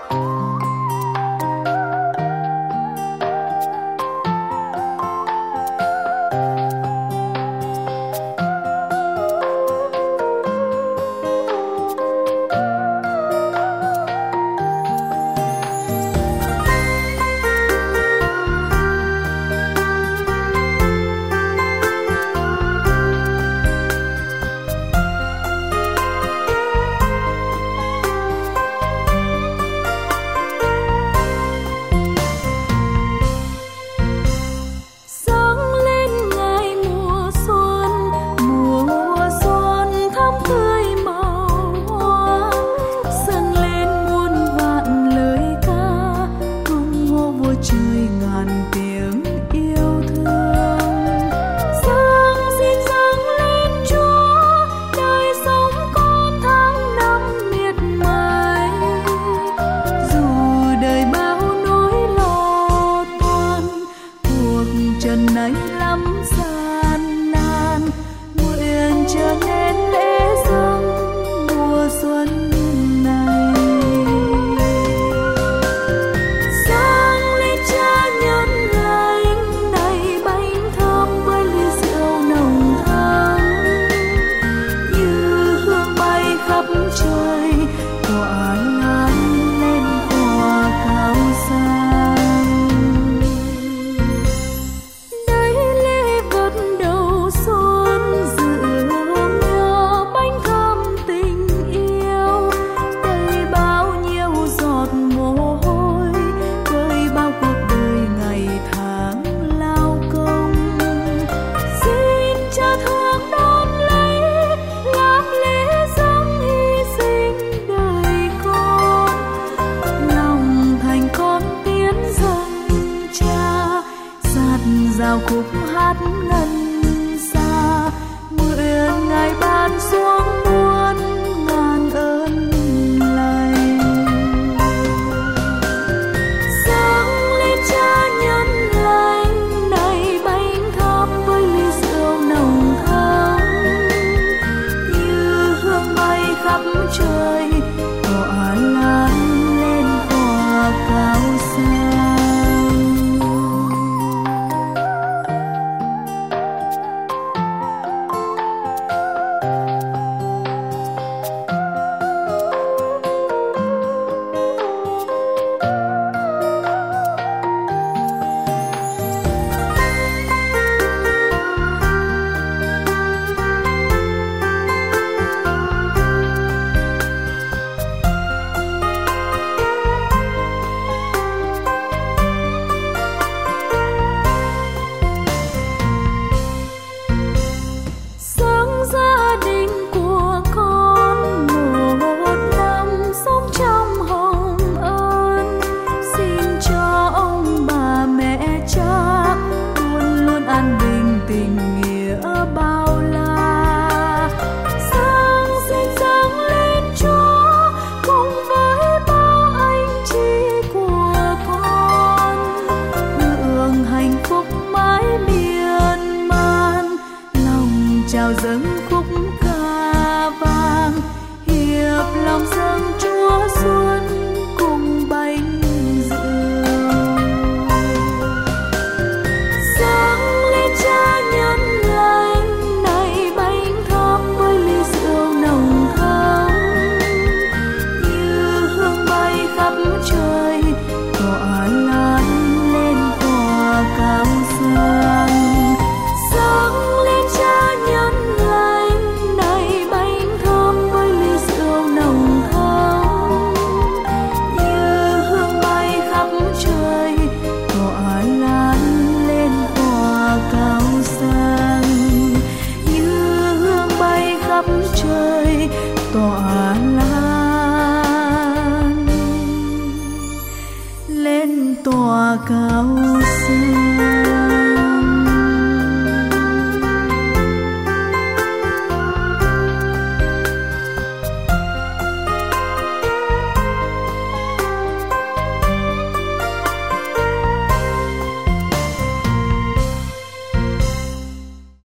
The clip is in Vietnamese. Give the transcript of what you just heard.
giao khúc hát ngân xa, nguyện ngài ban xuống muôn ngàn ơn lành. Dâng lên cha nhân lành này bánh thơm với ly rượu nồng thắm, như hương bay khắp trời tỏa lan lên tỏa cao xa. Chào dâng khúc ca vang, hiệp lòng dâng Chúa xuân cùng bánh rượu. Dâng lên cha nhân lành này bánh thơm với ly rượu nồng thắm, như hương bay khắp trời tỏa lan lên tỏa cao sang. Dâng lên cha nhân lành này bánh thơm với ly rượu nồng thắm, như hương bay khắp trời tỏa lan lên tỏa cao sang, như hương bay khắp trời tỏa lan lên tỏa cao